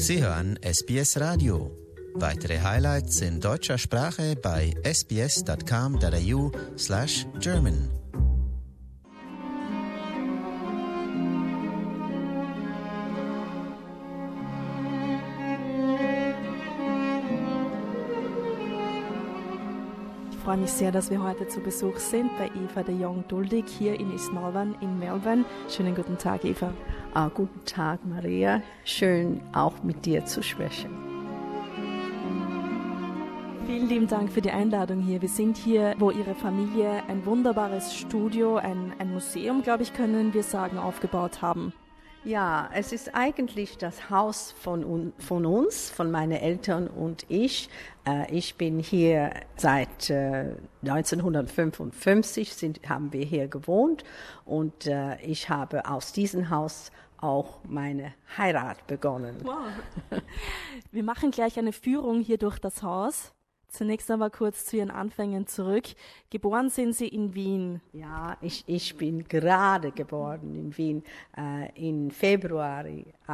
Sie hören SBS Radio. Weitere Highlights in deutscher Sprache bei sbs.com.au/German. Ich freue mich sehr, dass wir heute zu Besuch sind bei Eva de Jong-Duldig hier in East Melbourne in Melbourne. Schönen guten Tag, Eva. Guten Tag, Maria. Schön, auch mit dir zu sprechen. Vielen lieben Dank für die Einladung hier. Wir sind hier, wo Ihre Familie ein wunderbares Studio, ein Museum, glaube ich, können wir sagen, aufgebaut haben. Ja, es ist eigentlich das Haus von uns, von meinen Eltern und ich. Ich bin hier seit 1955, haben wir hier gewohnt und ich habe aus diesem Haus auch meine Heirat begonnen. Wow. Wir machen gleich eine Führung hier durch das Haus. Zunächst einmal kurz zu Ihren Anfängen zurück. Geboren sind Sie in Wien. Ja, ich bin gerade geboren in Wien im Februar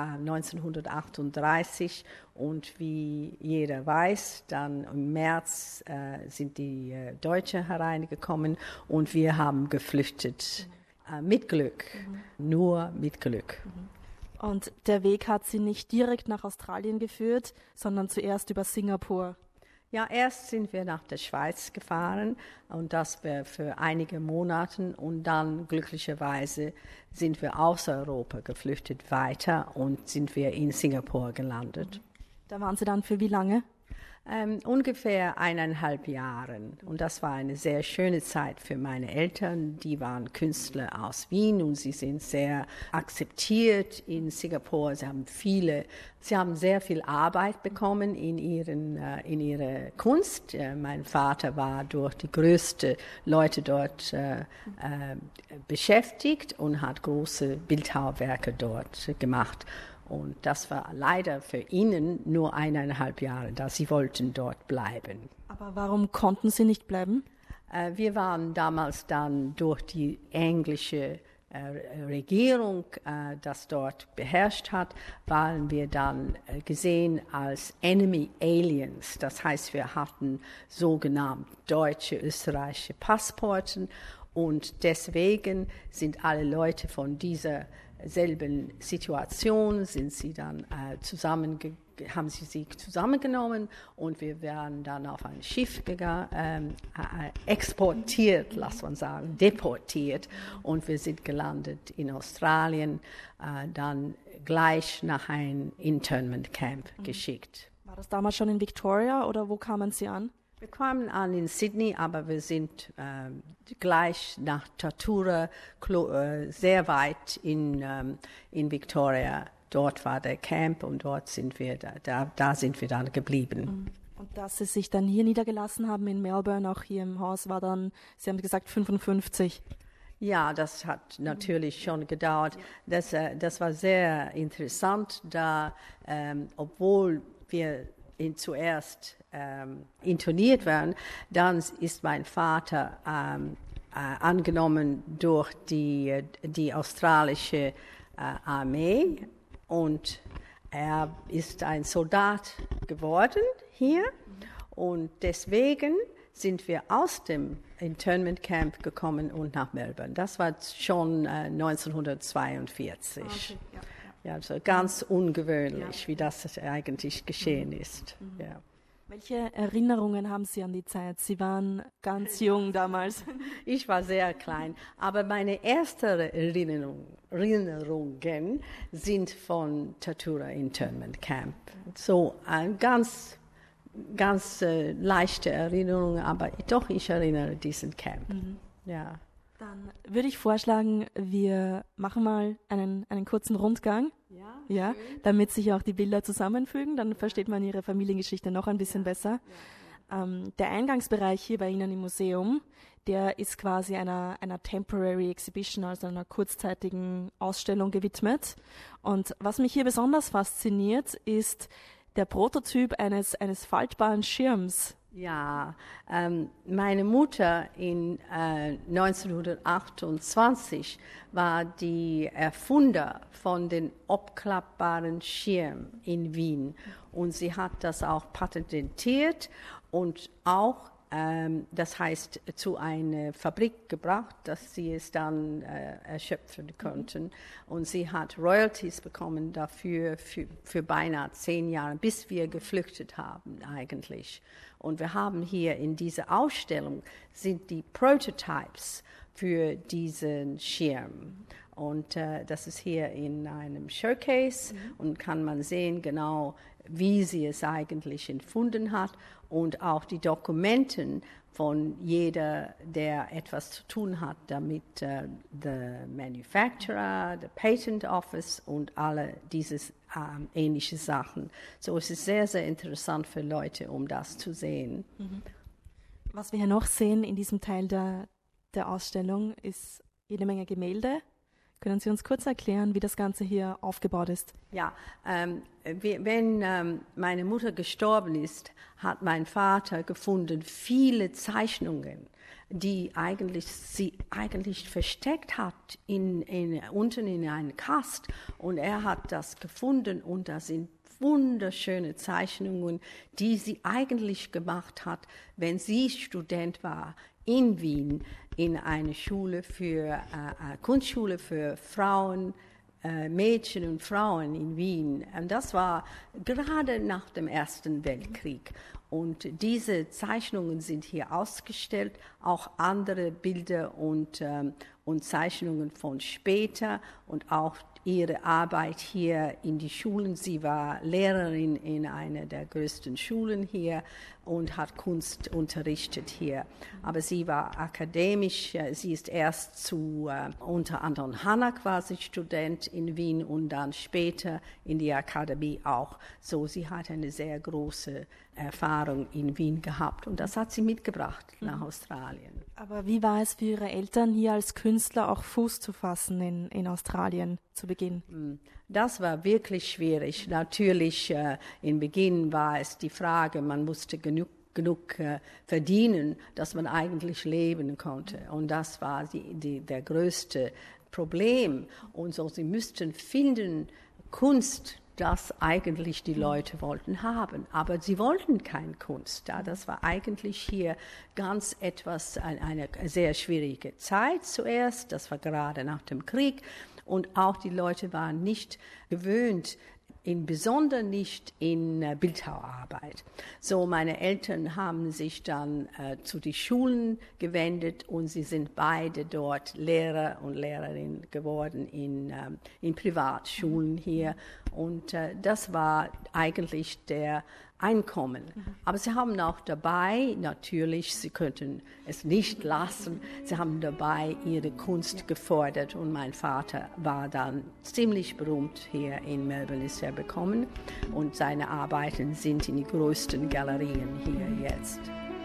1938 und wie jeder weiß, dann im März sind die Deutschen hereingekommen und wir haben geflüchtet. Mit Glück, nur mit Glück. Und der Weg hat Sie nicht direkt nach Australien geführt, sondern zuerst über Singapur. Ja, erst sind wir nach der Schweiz gefahren und das für einige Monate und dann glücklicherweise sind wir aus Europa geflüchtet weiter und sind wir in Singapur gelandet. Da waren Sie dann für wie lange? Ungefähr 1,5 Jahre und das war eine sehr schöne Zeit für meine Eltern. Die waren Künstler aus Wien und sie sind sehr akzeptiert in Singapur. Sie haben sehr viel Arbeit bekommen in ihrer Kunst. Mein Vater war durch die größten Leute dort beschäftigt und hat große Bildhauerwerke dort gemacht. Und das war leider für ihnen nur 1,5 Jahre, da sie wollten dort bleiben. Aber warum konnten Sie nicht bleiben? Wir waren damals dann durch die englische Regierung, das dort beherrscht hat, waren wir dann gesehen als Enemy Aliens. Das heißt, wir hatten sogenannte deutsche, österreichische Passporten und deswegen sind alle Leute von dieser selben Situation sind sie dann haben sie sich zusammengenommen und wir werden dann auf ein Schiff exportiert, lass man sagen, deportiert und wir sind gelandet in Australien, dann gleich nach einem Internment Camp geschickt. War das damals schon in Victoria oder wo kamen Sie an? Wir kamen an in Sydney, aber wir sind gleich nach Tatura, sehr weit in Victoria. Dort war der Camp und dort sind wir da sind wir dann geblieben. Und dass Sie sich dann hier niedergelassen haben in Melbourne, auch hier im Haus, war dann, Sie haben gesagt, 55. Ja, das hat natürlich schon gedauert. Das war sehr interessant, da obwohl wir zuerst intoniert werden, dann ist mein Vater angenommen durch die australische Armee und er ist ein Soldat geworden hier und deswegen sind wir aus dem Internment Camp gekommen und nach Melbourne. Das war schon 1942. Okay, ja. Ja, also ganz ungewöhnlich, wie das eigentlich geschehen ist. Ja. Welche Erinnerungen haben Sie an die Zeit? Sie waren ganz jung damals. Ich war sehr klein, aber meine ersten Erinnerungen sind von Tatura Internment Camp. So ein ganz leichte Erinnerung, aber doch ich erinnere diesen Camp. Ja. Dann würde ich vorschlagen, wir machen mal einen kurzen Rundgang, ja, damit sich auch die Bilder zusammenfügen. Dann versteht man Ihre Familiengeschichte noch ein bisschen besser. Der Eingangsbereich hier bei Ihnen im Museum, der ist quasi einer Temporary Exhibition, also einer kurzzeitigen Ausstellung gewidmet. Und was mich hier besonders fasziniert, ist der Prototyp eines faltbaren Schirms. Ja, meine Mutter in 1928 war die Erfinder von den abklappbaren Schirmen in Wien und sie hat das auch patentiert und auch das heißt, zu einer Fabrik gebracht, dass sie es dann erschöpfen konnten. Und sie hat Royalties bekommen dafür für beinahe 10 Jahre, bis wir geflüchtet haben eigentlich. Und wir haben hier in dieser Ausstellung sind die Prototypes für diesen Schirm. Und das ist hier in einem Showcase und kann man sehen genau, wie sie es eigentlich empfunden hat und auch die Dokumenten von jeder, der etwas zu tun hat, damit der Manufacturer, der Patent Office und alle diese ähnliche Sachen. So es ist sehr, sehr interessant für Leute, um das zu sehen. Was wir hier noch sehen in diesem Teil der Ausstellung ist jede Menge Gemälde. Können Sie uns kurz erklären, wie das Ganze hier aufgebaut ist? Ja, wenn meine Mutter gestorben ist, hat mein Vater gefunden viele Zeichnungen, die sie eigentlich versteckt hat unten in einem Kast. Und er hat das gefunden und da sind wunderschöne Zeichnungen, die sie eigentlich gemacht hat, wenn sie Student war in Wien, in eine Schule Kunstschule für Frauen, Mädchen und Frauen in Wien. Und das war gerade nach dem Ersten Weltkrieg. Und diese Zeichnungen sind hier ausgestellt, auch andere Bilder und Zeichnungen von später und auch ihre Arbeit hier in die Schulen. Sie war Lehrerin in einer der größten Schulen hier und hat Kunst unterrichtet hier. Aber sie war akademisch, sie ist erst unter Anton Hanak war sie Student in Wien und dann später in die Akademie auch. So, sie hat eine sehr große Erfahrung in Wien gehabt und das hat sie mitgebracht nach Australien. Aber wie war es für Ihre Eltern, hier als Künstler auch Fuß zu fassen in Australien zu Beginn? Das war wirklich schwierig. Natürlich, im Beginn war es die Frage, man musste genug verdienen, dass man eigentlich leben konnte. Und das war der größte Problem. Und so, sie müssten finden, Kunst, das eigentlich die Leute wollten haben. Aber sie wollten keine Kunst. Das war eigentlich hier eine sehr schwierige Zeit zuerst. Das war gerade nach dem Krieg. Und auch die Leute waren nicht gewöhnt, besonders nicht in Bildhauerarbeit. So, meine Eltern haben sich dann zu den Schulen gewendet und sie sind beide dort Lehrer und Lehrerinnen geworden in Privatschulen hier. Und das war eigentlich der Einkommen. Aber sie haben auch dabei, natürlich, sie könnten es nicht lassen, sie haben dabei ihre Kunst gefordert und mein Vater war dann ziemlich berühmt hier in Melbourne, ist er bekommen und seine Arbeiten sind in die größten Galerien hier jetzt.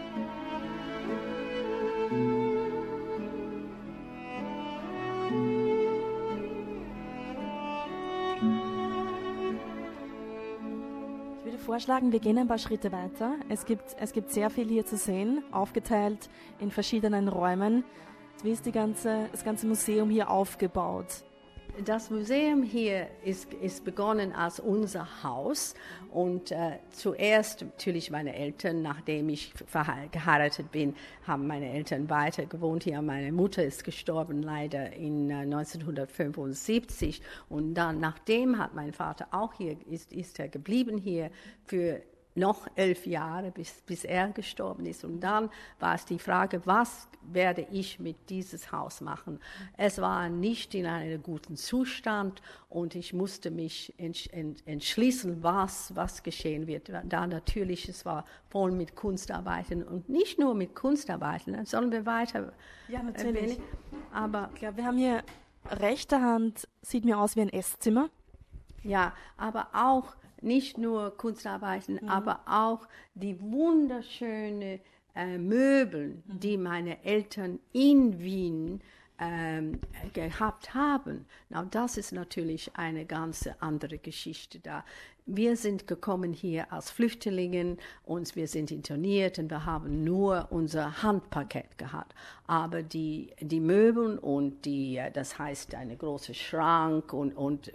Ich würde vorschlagen, wir gehen ein paar Schritte weiter. Es gibt sehr viel hier zu sehen, aufgeteilt in verschiedenen Räumen. Wie ist das ganze Museum hier aufgebaut? Das Museum hier ist begonnen als unser Haus und zuerst natürlich meine Eltern, nachdem ich geheiratet bin, haben meine Eltern weiter gewohnt hier. Meine Mutter ist gestorben leider in 1975 und dann nachdem hat mein Vater auch hier, ist er geblieben hier für noch 11 Jahre, bis er gestorben ist. Und dann war es die Frage, was werde ich mit dieses Haus machen? Es war nicht in einem guten Zustand und ich musste mich entschließen, was geschehen wird. Da natürlich, es war voll mit Kunstarbeiten und nicht nur mit Kunstarbeiten, sollen wir weiter. Ja, natürlich. Aber ich glaube, wir haben hier rechte Hand, sieht mir aus wie ein Esszimmer. Ja, aber auch nicht nur Kunstarbeiten, aber auch die wunderschönen Möbel, die meine Eltern in Wien gehabt haben. Na, das ist natürlich eine ganz andere Geschichte da. Wir sind gekommen hier als Flüchtlinge und wir sind interniert und wir haben nur unser Handparkett gehabt. Aber die Möbel und das heißt eine große Schrank und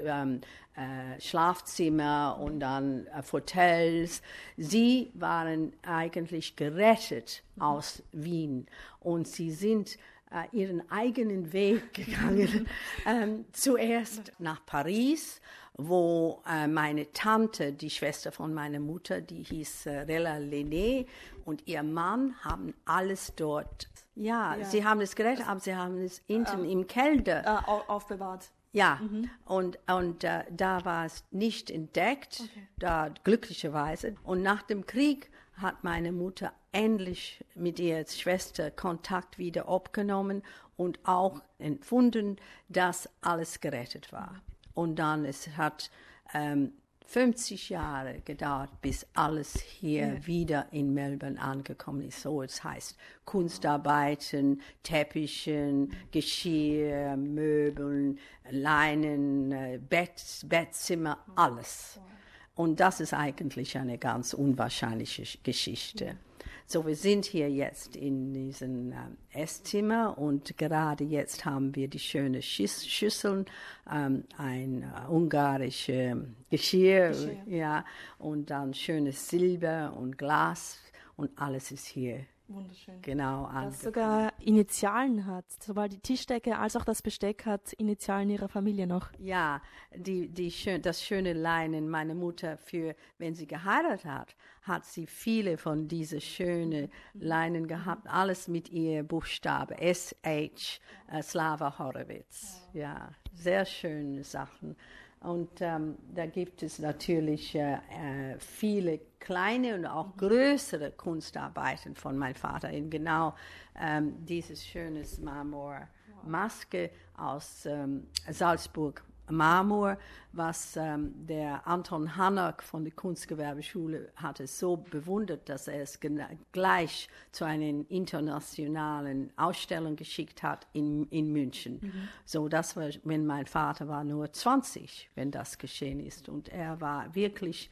Schlafzimmer und dann Hotels, sie waren eigentlich gerettet aus Wien und sie sind ihren eigenen Weg gegangen. Zuerst nach Paris, wo meine Tante, die Schwester von meiner Mutter, die hieß Rella Lené, und ihr Mann haben alles dort, sie haben es gerettet, aber sie haben es hinten im Keller aufbewahrt. Ja, und da war es nicht entdeckt, da glücklicherweise. Und nach dem Krieg hat meine Mutter endlich mit ihrer Schwester Kontakt wieder aufgenommen und auch empfunden, dass alles gerettet war. Und dann, es hat 50 Jahre gedauert, bis alles hier wieder in Melbourne angekommen ist. So, es heißt Kunstarbeiten, Teppichen, Geschirr, Möbeln, Leinen, Bettzimmer, alles. Und das ist eigentlich eine ganz unwahrscheinliche Geschichte. So, wir sind hier jetzt in diesem Esszimmer und gerade jetzt haben wir die schönen Schüsseln, ein ungarisches Geschirr, ja, und dann schönes Silber und Glas und alles ist hier. Wunderschön. Genau. Das sogar Initialen hat. Sowohl die Tischdecke als auch das Besteck hat Initialen ihrer Familie noch. Ja, das schöne Leinen. Meine Mutter, wenn sie geheiratet hat sie viele von diesen schönen Leinen gehabt. Alles mit ihr Buchstabe. S.H. Slava Horowitz. Ja, sehr schöne Sachen. Und da gibt es natürlich viele kleine und auch größere Kunstarbeiten von meinem Vater. In genau dieses schöne Marmormaske aus Salzburg Marmor, was der Anton Hanak von der Kunstgewerbeschule hatte so bewundert, dass er es gleich zu einer internationalen Ausstellung geschickt hat in München. So, das war, wenn mein Vater war nur 20, wenn das geschehen ist. Und er war wirklich,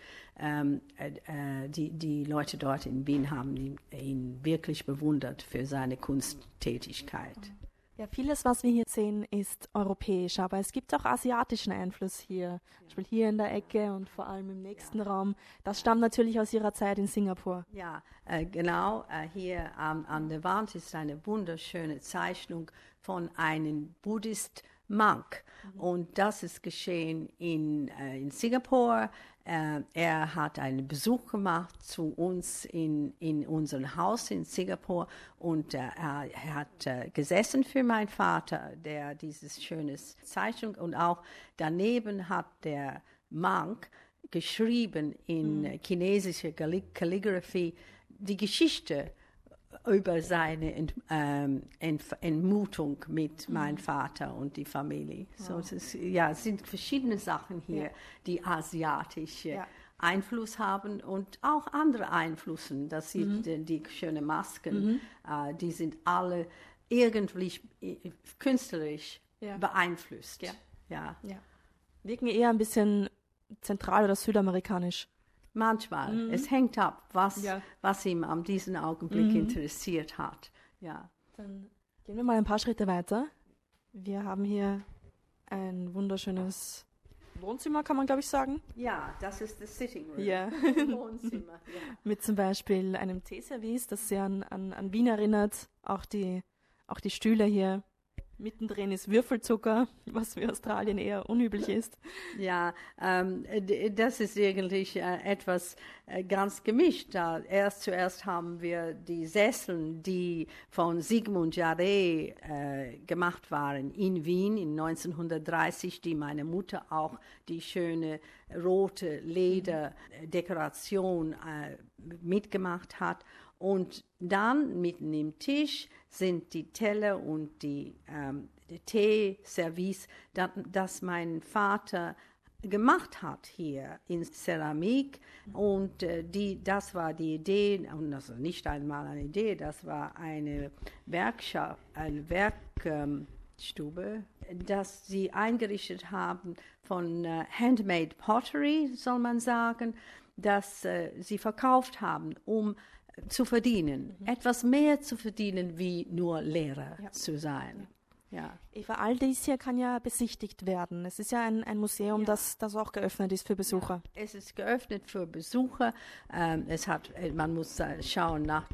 die Leute dort in Wien haben ihn wirklich bewundert für seine Kunsttätigkeit. Ja, vieles, was wir hier sehen, ist europäisch, aber es gibt auch asiatischen Einfluss hier. Zum Beispiel hier in der Ecke und vor allem im nächsten Raum. Das stammt natürlich aus Ihrer Zeit in Singapur. Ja, genau. Hier an der Wand ist eine wunderschöne Zeichnung von einem Buddhist-Monk. Und das ist geschehen in Singapur. Er hat einen Besuch gemacht zu uns in unserem Haus in Singapur und er hat gesessen für meinen Vater, der dieses schöne Zeichnung, und auch daneben hat der Monk geschrieben in chinesischer Kalligraphie die Geschichte über seine Entmutung mit meinem Vater und die Familie. So, es sind verschiedene Sachen hier, die asiatische Einfluss haben und auch andere Einflüsse. Das sind die schönen Masken, die sind alle irgendwie künstlerisch beeinflusst. Ja. Wirken eher ein bisschen zentral- oder südamerikanisch. Manchmal. Es hängt ab, was ihm an diesem Augenblick interessiert hat. Ja. Dann gehen wir mal ein paar Schritte weiter. Wir haben hier ein wunderschönes Wohnzimmer, kann man glaube ich sagen. Ja, das ist das Sitting Room. Ja. Wohnzimmer. Ja. Mit zum Beispiel einem Teeservice, das sehr an Wien erinnert. Auch die Stühle hier. Mittendrin ist Würfelzucker, was für Australien eher unüblich ist. Ja, das ist eigentlich etwas ganz gemischt. Zuerst haben wir die Sessel, die von Sigmund Jarre gemacht waren in Wien in 1930, die meine Mutter auch die schöne rote Lederdekoration mitgemacht hat. Und dann mitten im Tisch sind die Teller und die Teeservice, das mein Vater gemacht hat hier in Ceramik. Und das war die Idee, und das war nicht einmal eine Idee, das war eine Stube, das sie eingerichtet haben von Handmade Pottery, soll man sagen, das sie verkauft haben, um zu verdienen, etwas mehr zu verdienen, wie nur Lehrer zu sein. Ja. Eva, all dies hier kann ja besichtigt werden. Es ist ja ein Museum, das auch geöffnet ist für Besucher. Ja, es ist geöffnet für Besucher. Man muss schauen nach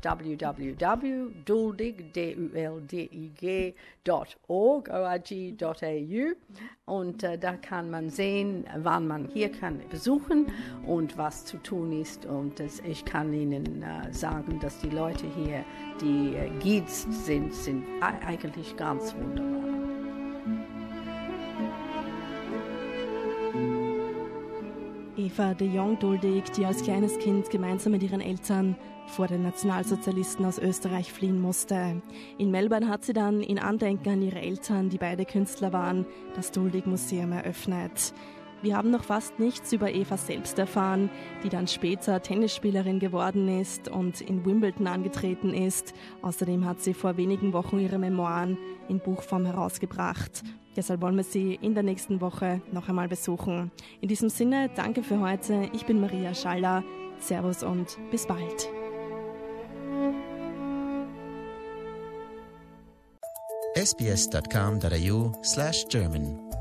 www.duldig.org.au und da kann man sehen, wann man hier kann besuchen und was zu tun ist. Und ich kann Ihnen sagen, dass die Leute hier, die Guides sind eigentlich ganz wunderbar. Eva de Jong-Duldig, die als kleines Kind gemeinsam mit ihren Eltern vor den Nationalsozialisten aus Österreich fliehen musste. In Melbourne hat sie dann in Andenken an ihre Eltern, die beide Künstler waren, das Duldig-Museum eröffnet. Wir haben noch fast nichts über Eva selbst erfahren, die dann später Tennisspielerin geworden ist und in Wimbledon angetreten ist. Außerdem hat sie vor wenigen Wochen ihre Memoiren in Buchform herausgebracht. Deshalb wollen wir sie in der nächsten Woche noch einmal besuchen. In diesem Sinne, danke für heute. Ich bin Maria Schaller. Servus und bis bald. sbs.com.au/German